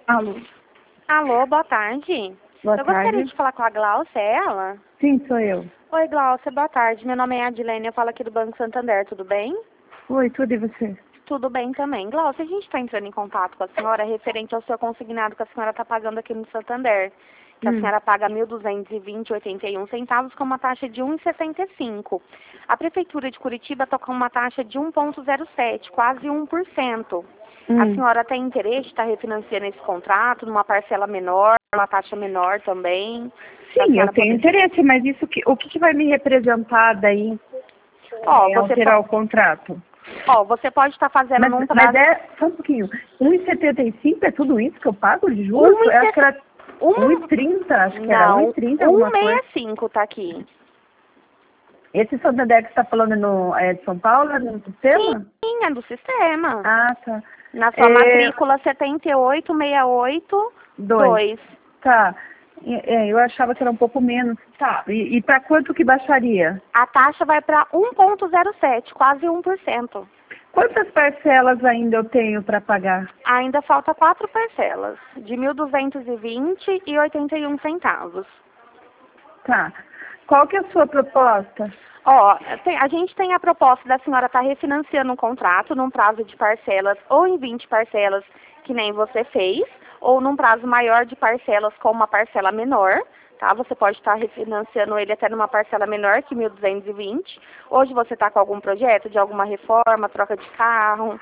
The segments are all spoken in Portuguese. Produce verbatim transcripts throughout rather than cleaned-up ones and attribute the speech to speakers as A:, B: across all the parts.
A: Alô?
B: Alô, boa tarde.
A: Boa
B: eu
A: tarde.
B: gostaria de falar com a Glaucia, é ela?
A: Sim, sou eu.
B: Oi, Glaucia, boa tarde. Meu nome é Adilene, eu falo aqui do Banco Santander, tudo bem?
A: Oi, tudo e você?
B: Tudo bem também. Glaucia, a gente está entrando em contato com a senhora referente ao seu consignado que a senhora está pagando aqui no Santander. Que a
A: Hum.
B: senhora paga mil duzentos e vinte vírgula oitenta e um centavos com uma taxa de um vírgula sessenta e cinco. A Prefeitura de Curitiba está com uma taxa de um vírgula zero sete, quase um por cento. A
A: Hum.
B: senhora tem interesse de estar refinanciando esse contrato numa parcela menor, uma taxa menor também? A
A: Sim, eu
B: senhora
A: tenho
B: poder...
A: interesse, mas isso que, o que, que vai me representar daí
B: Ó,
A: é,
B: você,
A: alterar
B: po-
A: o contrato?
B: ó, você pode estar fazendo
A: Mas,
B: num
A: mas
B: prazo...
A: é, só um pouquinho, um vírgula setenta e cinco é tudo isso que eu pago de juros? Eu acho que era um
B: um...
A: vírgula trinta, acho que era
B: Não,
A: um vírgula trinta alguma coisa.
B: um vírgula sessenta e cinco tá aqui.
A: Esse Santander que você está falando no, é de São Paulo, é no sistema?
B: Sim, é do sistema.
A: Ah, tá.
B: Na sua
A: É,
B: matrícula setenta e oito sessenta e oito
A: dois.
B: dois.
A: Tá. É, eu achava que era um pouco menos. Tá. E, e para quanto que baixaria?
B: A taxa vai para um vírgula zero sete, quase um por cento.
A: Quantas parcelas ainda eu tenho para pagar?
B: Ainda falta quatro parcelas, de mil duzentos e vinte e oitenta e um centavos.
A: Tá. Qual que é a sua proposta?
B: Ó, tem- a gente tem a proposta da senhora estar refinanciando um contrato num prazo de parcelas ou em vinte parcelas, que nem você fez, ou num prazo maior de parcelas com uma parcela menor, tá? Você pode estar refinanciando ele até numa parcela menor que mil duzentos e vinte. Hoje você está com algum projeto de alguma reforma, troca de carro?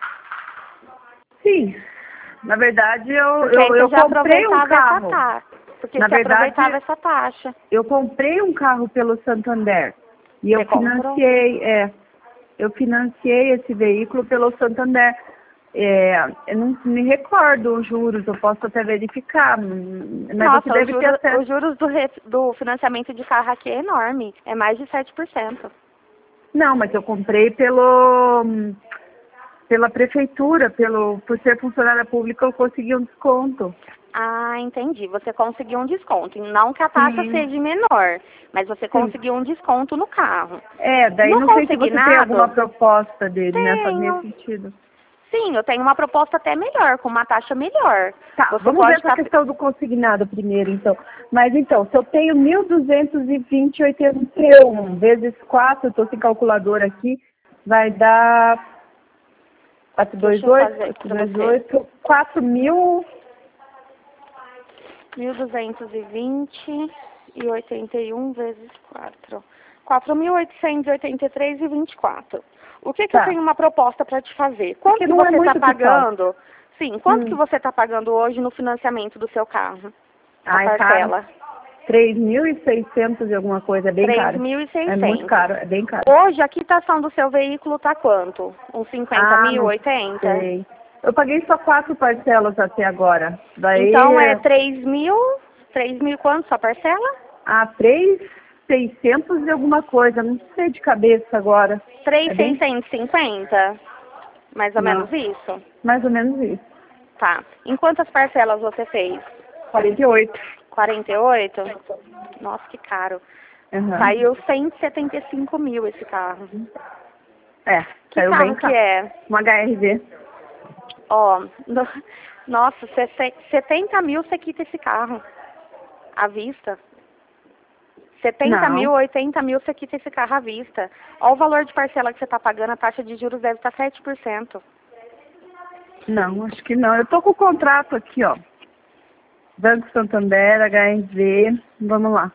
A: Sim. Na verdade, eu,
B: Porque aí
A: eu,
B: você
A: eu
B: já
A: comprei um
B: aproveitava essa
A: carro.
B: taxa. Porque
A: Na
B: você aproveitava
A: verdade,
B: essa taxa.
A: eu comprei um carro pelo Santander. E eu
B: Você comprou?
A: financiei, é, eu financiei esse veículo pelo Santander. É, eu não me recordo os juros, eu posso até verificar, hum, mas você
B: Nossa, os
A: deve ter
B: juros,
A: acesso.
B: os juros do, re- do financiamento de carro aqui é enorme. É mais de sete por cento.
A: Não, mas eu comprei pelo hum, pela prefeitura, pelo por ser funcionária pública eu consegui um desconto.
B: Ah, entendi. Você conseguiu um desconto. Não que a taxa
A: Sim,
B: seja menor, mas você
A: sim.
B: conseguiu um desconto no carro.
A: É, daí
B: No
A: não sei se você tem alguma
B: consignado,
A: proposta dele nessa, nesse
B: tenho.
A: sentido.
B: Sim, eu tenho uma proposta até melhor, com uma taxa melhor.
A: Tá,
B: Você
A: vamos ver
B: pode
A: essa
B: estar...
A: questão do consignado primeiro, então. Mas então, se eu tenho mil duzentos e vinte vírgula oitenta e um vezes quatro, eu estou sem calculadora aqui, vai dar
B: Deixa eu fazer
A: quatrocentos e vinte e oito,
B: aqui pra
A: quatrocentos e vinte e
B: você.
A: oito, quatro mil,
B: mil duzentos e vinte e oitenta e um vezes quatro. quatro mil oitocentos e oitenta e três e vinte e quatro. O que que eu
A: tá.
B: tenho uma proposta para te fazer? Quanto
A: Porque
B: que
A: não é
B: você está
A: muito que falta.
B: pagando? Sim, quanto que
A: Hum.
B: você está pagando hoje no financiamento do seu carro? A
A: Ai, caro.
B: parcela?
A: três mil e seiscentos e alguma coisa, é bem
B: três
A: caro.
B: mil e
A: É muito
B: seiscentos.
A: caro, é bem caro.
B: Hoje a quitação do seu veículo está quanto? Uns cinquenta
A: Ah,
B: mil,
A: não
B: oitenta?
A: sei. Eu paguei só quatro parcelas até agora.
B: Então é
A: Daí,
B: três mil, três mil quanto sua parcela?
A: a três mil e seiscentos e alguma coisa, não sei de cabeça agora.
B: três
A: É
B: mil
A: bem,
B: seiscentos e cinquenta? Mais ou
A: não,
B: menos isso?
A: mais ou menos isso.
B: Tá. Em quantas parcelas você fez?
A: quarenta e oito.
B: quarenta e oito? Nossa, que caro.
A: Uhum.
B: Saiu cento e setenta e cinco mil esse carro.
A: É,
B: Que
A: saiu bem
B: carro que
A: caro.
B: é?
A: Um H R V.
B: Ó, no- nossa, sesse- setenta mil você quita esse carro. À vista. setenta
A: Não,
B: mil, oitenta mil você quita esse carro à vista. Ó o valor de parcela que você está pagando, a taxa de juros deve estar sete por cento.
A: não, acho que não. Eu tô com o contrato aqui, ó. Banco Santander, H R V, vamos lá.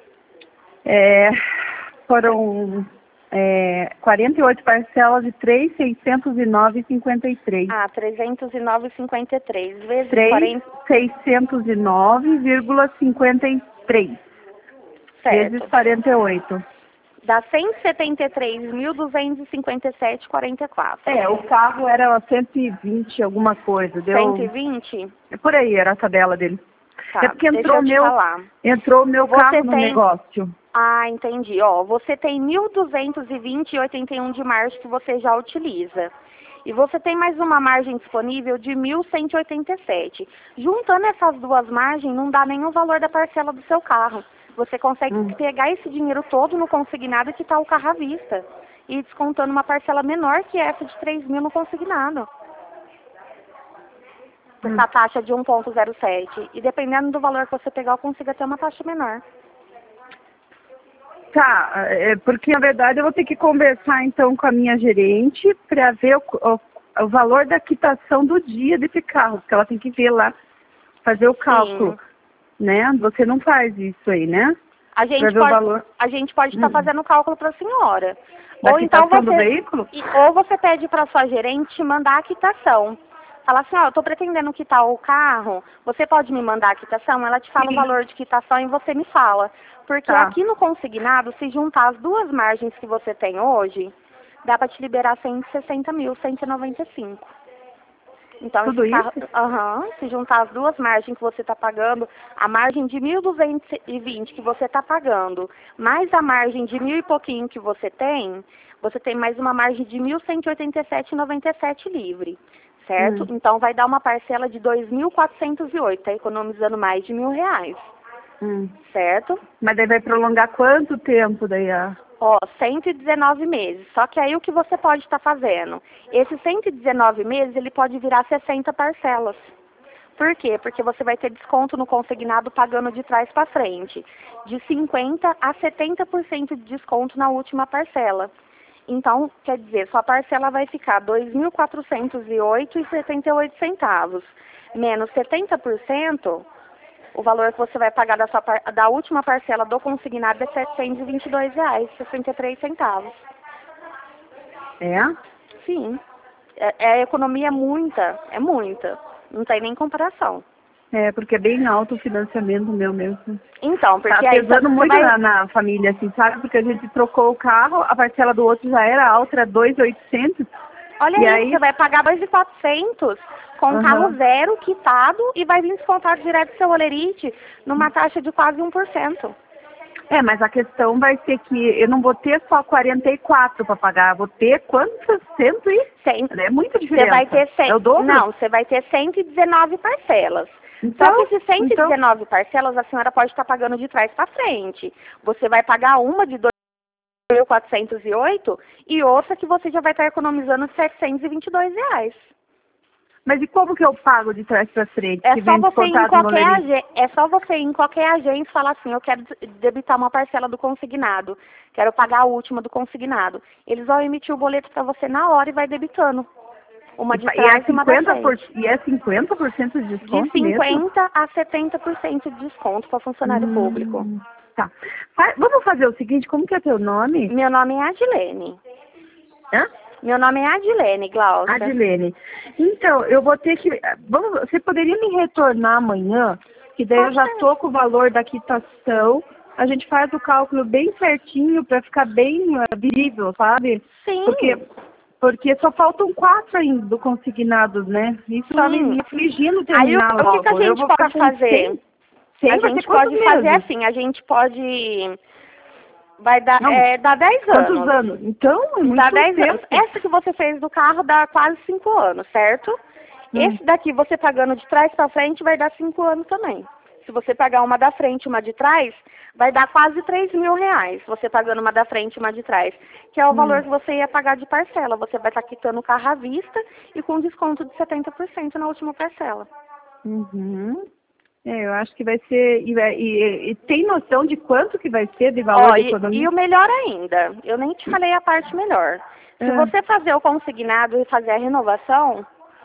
A: É, foram é, quarenta e oito parcelas de três mil seiscentos e nove vírgula cinquenta e três.
B: Ah, trezentos e nove vírgula cinquenta e três vezes
A: três mil
B: quarenta,
A: seiscentos e nove vírgula cinquenta e três vezes
B: certo.
A: quarenta e oito.
B: Dá cento e setenta e três mil, duzentos e cinquenta e sete vírgula quarenta e quatro.
A: É, o carro era cento e vinte alguma coisa,
B: cento e
A: deu
B: vinte?
A: por aí, era a tabela dele. É
B: Tá,
A: porque
B: deixa
A: entrou
B: eu
A: o
B: te
A: meu,
B: falar.
A: entrou o meu
B: Você
A: carro no
B: tem...
A: negócio.
B: Ah, entendi. Ó, você tem mil duzentos e vinte e oitenta e um de margem que você já utiliza. E você tem mais uma margem disponível de mil cento e oitenta e sete. Juntando essas duas margens, não dá nem o valor da parcela do seu carro. Você consegue
A: Hum.
B: pegar esse dinheiro todo no consignado e quitar o carro à vista. E descontando uma parcela menor que essa de três mil no consignado. por
A: Hum.
B: essa taxa de um ponto zero sete. E dependendo do valor que você pegar, eu consigo até uma taxa menor.
A: Tá, é, porque na verdade eu vou ter que conversar então com a minha gerente para ver o, o, o valor da quitação do dia desse carro, porque ela tem que ver lá, fazer o cálculo,
B: Sim.
A: né? Você não faz isso aí, né?
B: A
A: Pra
B: gente
A: ver o
B: pode,
A: valor
B: a gente pode estar
A: hum,
B: fazendo o cálculo para a senhora.
A: da
B: Ou então
A: quitação do
B: você,
A: veículo?
B: e- ou você pede para sua gerente mandar a quitação. Fala assim, ó, eu estou pretendendo quitar o carro, você pode me mandar a quitação? Ela te fala o
A: Sim,
B: valor de quitação e você me fala. Porque
A: tá.
B: aqui no consignado, se juntar as duas margens que você tem hoje, dá para te liberar cento e sessenta mil, cento e noventa e cinco. Então,
A: Tudo
B: esse carro,
A: isso?
B: aham, se juntar as duas margens que você está pagando, a margem de mil duzentos e vinte que você está pagando, mais a margem de mil e pouquinho que você tem, você tem mais uma margem de mil cento e oitenta e sete reais e noventa e sete centavos livre, certo?
A: Hum.
B: Então, vai dar uma parcela de dois mil quatrocentos e oito, tá economizando mais de mil reais,
A: Hum.
B: certo?
A: Mas daí vai prolongar quanto tempo daí? A...
B: Ó, cento e dezenove meses. Só que aí o que você pode estar fazendo? Esses cento e dezenove meses, ele pode virar sessenta parcelas. Por quê? Porque você vai ter desconto no consignado pagando de trás para frente. De cinquenta por cento a setenta por cento de desconto na última parcela. Então, quer dizer, sua parcela vai ficar dois mil quatrocentos e oito reais e setenta e oito centavos. Menos setenta por cento, o valor que você vai pagar da, sua, par- da última parcela do consignado é setecentos e vinte e dois reais e sessenta e três centavos.
A: É?
B: Sim. É, é, a economia é muita, é muita. Não tem nem comparação.
A: É, porque é bem alto o financiamento meu mesmo.
B: Então,
A: Tá
B: porque aí você
A: pesando muito
B: vai...
A: na, na família, assim, sabe? Porque a gente trocou o carro, a parcela do outro já era alta, era dois mil e oitocentos.
B: Olha
A: E
B: aí,
A: aí,
B: você vai pagar dois mil e quatrocentos com um carro
A: aham.
B: zero, quitado, e vai vir descontado direto do seu olerite numa taxa de quase um por cento.
A: É, mas a questão vai ser que eu não vou ter só quarenta e quatro para pagar, vou ter quantas? Cento e...
B: Cem-
A: É muita
B: Você vai
A: diferença.
B: ter cem...
A: É o dobro?
B: Não, você vai ter cento e dezenove parcelas.
A: Então,
B: Só que esses cento e
A: então,
B: dezenove parcelas a senhora pode estar pagando de trás para frente. Você vai pagar uma de dois mil quatrocentos e oito e outra que você já vai estar economizando setecentos e vinte e dois reais.
A: mas e como que eu pago de trás para frente?
B: É
A: Que
B: só
A: vem
B: você ir em
A: descontado no
B: qualquer
A: lerite?
B: age... é só você ir em qualquer agência e falar assim, eu quero debitar uma parcela do consignado, quero pagar a última do consignado. Eles vão emitir o boleto para você na hora e vai debitando. Uma
A: E,
B: de
A: pa- e é
B: trás e uma da
A: cinquenta por,
B: frente.
A: e é cinquenta por cento de
B: De
A: desconto mesmo?
B: cinquenta a setenta por cento de desconto para funcionário público.
A: Hum, tá. Fa- Vamos fazer o seguinte, como que é teu nome?
B: Meu nome é Adilene.
A: Hã?
B: Meu nome é Adilene, Glaucia.
A: Adilene. Então, eu vou ter que... Vamos, você poderia me retornar amanhã? Que daí eu já tô com o valor da quitação. A gente faz o cálculo bem certinho para ficar bem uh, visível, sabe?
B: Sim.
A: Porque, porque só faltam quatro ainda do consignados, né? Isso tá me,
B: Sim.
A: me afligindo
B: Aí o,
A: terminar
B: o que, que a
A: logo. Eu
B: gente
A: vou ficar
B: pode
A: com
B: fazer?
A: cem. cem
B: A
A: vai
B: gente
A: ser quantos
B: pode fazer
A: meses?
B: assim, a gente pode... Vai dar,
A: Não,
B: é, dá dez
A: quantos
B: anos.
A: anos? Então, é muito
B: Dá dez anos.
A: tempo.
B: Essa que você fez do carro dá quase cinco anos, certo?
A: Hum.
B: Esse daqui, você pagando de trás para frente, vai dar cinco anos também. Se você pagar uma da frente e uma de trás, vai dar quase três mil reais. Você pagando uma da frente e uma de trás. Que é o
A: Hum.
B: valor que você ia pagar de parcela. Você vai estar quitando o carro à vista e com desconto de setenta por cento na última parcela.
A: Uhum. É, eu acho que vai ser... E, e, e tem noção de quanto que vai ser de valor
B: Ó,
A: de
B: e,
A: economia?
B: e o melhor ainda, eu nem te falei a parte melhor. Se
A: É.
B: você fazer o consignado e fazer a renovação,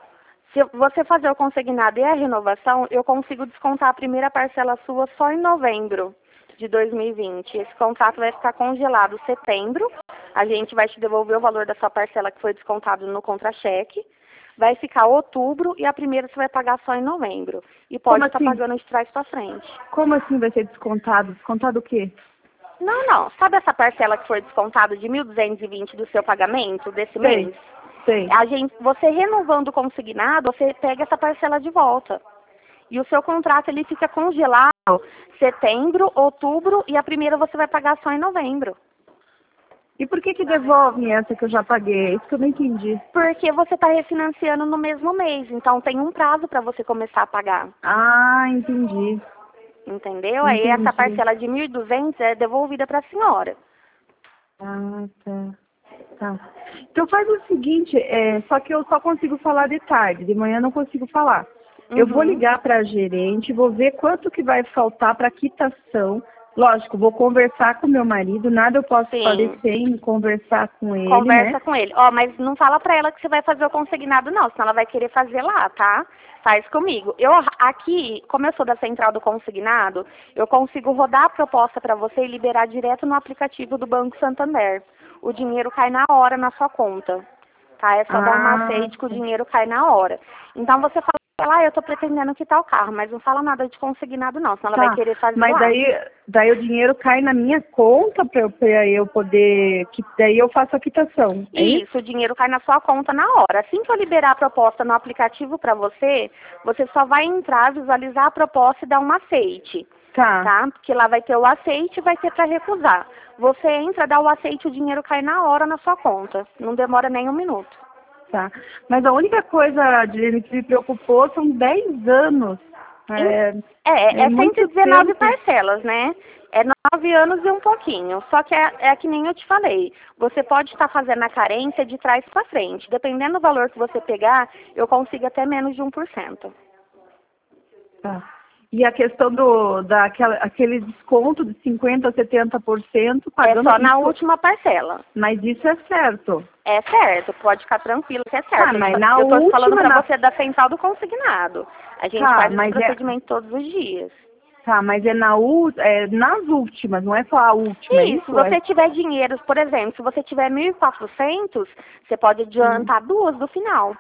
B: se você fazer o consignado e a renovação, eu consigo descontar a primeira parcela sua só em novembro de dois mil e vinte. Esse contrato vai ficar congelado em setembro. A gente vai te devolver o valor da sua parcela que foi descontado no contra-cheque. Vai ficar outubro e a primeira você vai pagar só em novembro. E pode
A: Como
B: estar
A: assim?
B: pagando de trás para frente.
A: Como assim vai ser descontado? Descontado o quê?
B: Não, não. Sabe essa parcela que foi descontada de mil duzentos e vinte do seu pagamento desse
A: Sei,
B: mês?
A: sei.
B: A gente, você renovando o consignado, você pega essa parcela de volta. E o seu contrato ele fica congelado setembro, outubro e a primeira você vai pagar só em novembro.
A: E por que que devolve essa que eu já paguei? Isso que eu não entendi.
B: Porque você está refinanciando no mesmo mês, então tem um prazo para você começar a pagar.
A: Ah, entendi.
B: Entendeu? Aí
A: Entendi.
B: essa parcela de mil e duzentos é devolvida para a senhora.
A: Ah, tá. Tá. Então faz o seguinte, é, só que eu só consigo falar de tarde, de manhã eu não consigo falar. Eu vou
B: Uhum.
A: ligar para a gerente, vou ver quanto que vai faltar para quitação. Lógico, vou conversar com meu marido, nada eu posso
B: Sim.
A: fazer sem conversar com ele,
B: Conversa
A: né?
B: com ele. Ó, mas não fala pra ela que você vai fazer o consignado, não, senão ela vai querer fazer lá, tá? Faz comigo. Eu aqui, como eu sou da central do consignado, eu consigo rodar a proposta pra você e liberar direto no aplicativo do Banco Santander. O dinheiro cai na hora na sua conta, tá? É só dar um
A: Ah,
B: macete que o dinheiro cai na hora. Então você fala pra ela, ah, eu tô pretendendo quitar o carro, mas não fala nada de consignado, não, senão ela vai
A: tá.
B: querer fazer
A: Mas
B: lá.
A: daí, daí o dinheiro cai na minha conta para eu, pra eu poder, que daí eu faço a quitação, é isso?
B: Isso, o dinheiro cai na sua conta na hora. Assim que eu liberar a proposta no aplicativo para você, você só vai entrar, visualizar a proposta e dar um aceite,
A: Tá.
B: tá? Porque lá vai ter o aceite e vai ter para recusar. Você entra, dá o aceite, o dinheiro cai na hora na sua conta. Não demora nem um minuto.
A: Tá. Mas a única coisa, Adeline, que me preocupou são dez anos. É,
B: É,
A: é
B: é cento
A: muito
B: e dezenove
A: tempo.
B: parcelas, né? É nove anos e um pouquinho. Só que é, é que nem eu te falei. Você pode estar fazendo a carência de trás para frente. Dependendo do valor que você pegar, eu consigo até menos de um por cento.
A: Tá. E a questão do daquela, aquele desconto de cinquenta por cento a setenta por cento
B: É
A: pagando
B: só na
A: isso,
B: última parcela.
A: mas isso é certo.
B: É certo, pode ficar tranquilo que é certo.
A: Tá,
B: Eu
A: mas
B: tô-
A: na
B: eu tô falando
A: última,
B: para
A: na...
B: você da central do consignado. A gente
A: Tá,
B: faz esse
A: mas é,
B: procedimento todos os dias.
A: tá, mas é, na, u- é nas últimas, não é só a última, é
B: E se
A: isso? É...
B: você tiver dinheiro, por exemplo, se você tiver mil e quatrocentos, você pode
A: Hum.
B: adiantar duas do final.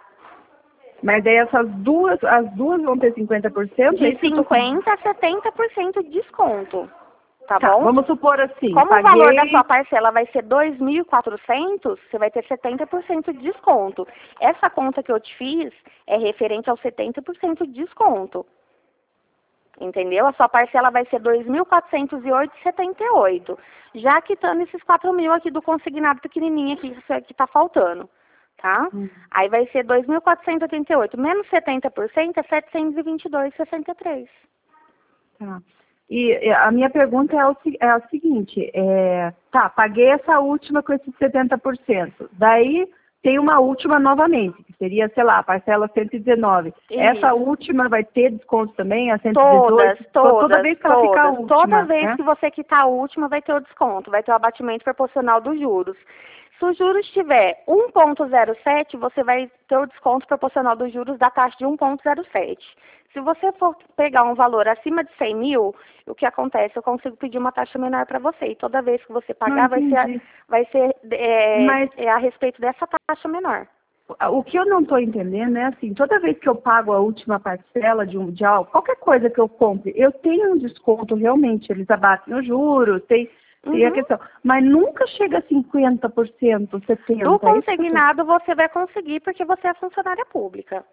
A: Mas daí essas duas, as duas vão ter cinquenta por cento, é
B: De
A: isso que eu tô...
B: cinquenta a setenta por cento de desconto, tá
A: Tá,
B: bom?
A: vamos supor assim,
B: Como o valor da sua
A: paguei...
B: parcela vai ser dois mil e quatrocentos, você vai ter setenta por cento de desconto. Essa conta que eu te fiz é referente aos setenta por cento de desconto. Entendeu? A sua parcela vai ser dois mil quatrocentos e oito reais e setenta e oito centavos. Já quitando esses quatro mil aqui do consignado pequenininho aqui que está faltando. Tá?
A: Hum.
B: Aí vai ser dois mil quatrocentos e oitenta e oito. Menos setenta por cento é setecentos e vinte e dois reais e sessenta e três centavos.
A: Tá. E e a minha pergunta é, o, se- é a seguinte, é, tá, paguei essa última com esses setenta por cento, daí tem uma última novamente, que seria, sei lá, a parcela cento e dezenove.
B: Isso.
A: Essa última vai ter desconto também, a cento e
B: Todas,
A: dezoito?
B: todas,
A: Toda vez que ela ficar a
B: todas.
A: última,
B: Toda vez
A: né?
B: que você quitar a última, vai ter o desconto, vai ter o abatimento proporcional dos juros. Se o juros estiver um ponto zero sete, você vai ter o desconto proporcional dos juros da taxa de um ponto zero sete. Se você for pegar um valor acima de cem mil, o que acontece? Eu consigo pedir uma taxa menor para você. E toda vez que você pagar,
A: Não
B: vai ser,
A: entendi.
B: vai ser é,
A: Mas
B: é a respeito dessa taxa menor.
A: o que eu não estou entendendo é assim, toda vez que eu pago a última parcela de um de algo, qualquer coisa que eu compre, eu tenho um desconto realmente, eles abatem os juros, tem, tem a
B: Uhum.
A: questão, mas nunca chega a cinquenta por cento, setenta
B: Do
A: por cento. É isso que eu tô-
B: consignado você vai conseguir porque você é funcionária pública.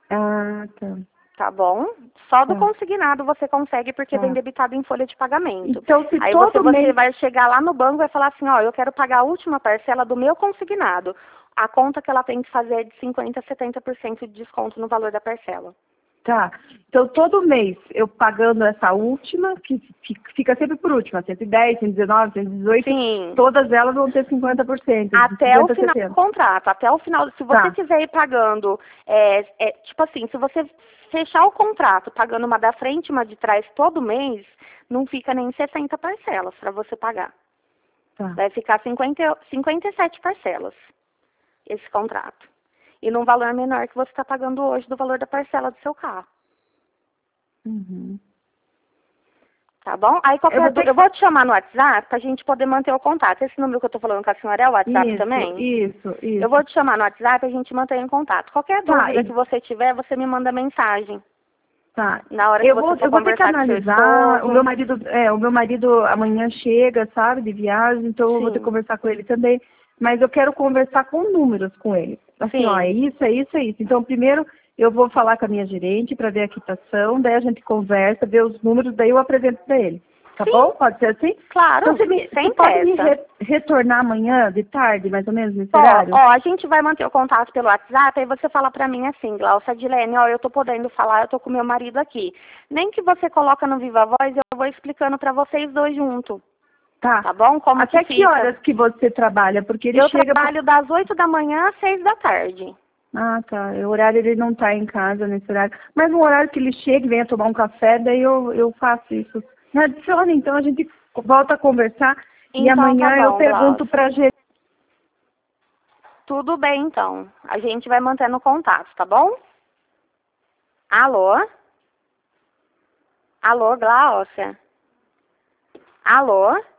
A: Ah, tá.
B: Tá bom? Só do
A: Tá.
B: consignado você consegue porque
A: Tá.
B: vem debitado em folha de pagamento.
A: Então, se
B: Aí
A: todo
B: você, você
A: mês...
B: vai chegar lá no banco e vai falar assim, ó, eu quero pagar a última parcela do meu consignado. A conta que ela tem que fazer é de cinquenta a setenta por cento de desconto no valor da parcela.
A: Tá. Então, todo mês, eu pagando essa última, que fi- fica sempre por última, cento e dez, cento e dezenove, cento e dezoito,
B: Sim.
A: todas elas vão ter cinquenta por cento. de
B: Até o
A: cinquenta a
B: final
A: setenta.
B: do contrato, até o final, se você
A: Tá.
B: quiser ir pagando, é, é, tipo assim, se você fechar o contrato pagando uma da frente e uma de trás todo mês, não fica nem sessenta parcelas para você pagar.
A: Tá.
B: Vai ficar cinquenta, cinquenta e sete parcelas, esse contrato. E num valor menor que você está pagando hoje do valor da parcela do seu carro.
A: Uhum.
B: Tá bom? Aí
A: Eu
B: qualquer
A: vou
B: dúvida,
A: ter
B: eu vou te chamar no WhatsApp pra gente poder manter o contato. Esse número que eu tô falando com a senhora é o WhatsApp
A: Isso,
B: também?
A: isso, isso.
B: Eu vou te chamar no WhatsApp e a gente mantém em contato. Qualquer
A: Tá,
B: dúvida
A: e-
B: que você tiver, você me manda mensagem.
A: Tá.
B: Na hora que
A: Eu
B: você
A: vou,
B: for
A: eu vou ter que
B: conversar com seu
A: analisar.
B: esposo.
A: O meu marido, é, o meu marido amanhã chega, sabe, de viagem, então eu vou ter que
B: Sim.
A: conversar com ele também. Mas eu quero conversar com números com ele. Assim,
B: Sim.
A: ó, é isso, é isso, é isso. Então, primeiro eu vou falar com a minha gerente para ver a quitação, daí a gente conversa, vê os números, daí eu apresento para ele. Tá
B: Sim.
A: bom? Pode ser assim?
B: Claro,
A: Então, você, me,
B: sem
A: você pode me
B: pressa.
A: re- retornar amanhã, de tarde, mais ou menos, nesse
B: Ó,
A: horário?
B: ó, a gente vai manter o contato pelo WhatsApp, aí você fala pra mim assim, Glaucia Adilene, ó, eu tô podendo falar, eu tô com meu marido aqui. Nem que você coloca no Viva Voz, eu vou explicando pra vocês dois juntos,
A: Tá.
B: tá bom? Como
A: Até
B: que
A: que
B: fica.
A: horas que você trabalha? Porque ele
B: Eu
A: chega...
B: trabalho das oito da manhã às seis da tarde.
A: Ah, tá. O horário ele não tá em casa nesse horário. Mas no horário que ele chega e venha tomar um café, daí eu, eu faço isso. Me adiciona, então a gente volta a conversar. E
B: Então
A: amanhã
B: tá
A: eu
B: bom,
A: pergunto
B: Glaucia.
A: pra gerente.
B: Tudo bem, então. A gente vai mantendo contato, tá bom? Alô? Alô, Glaucia? Alô?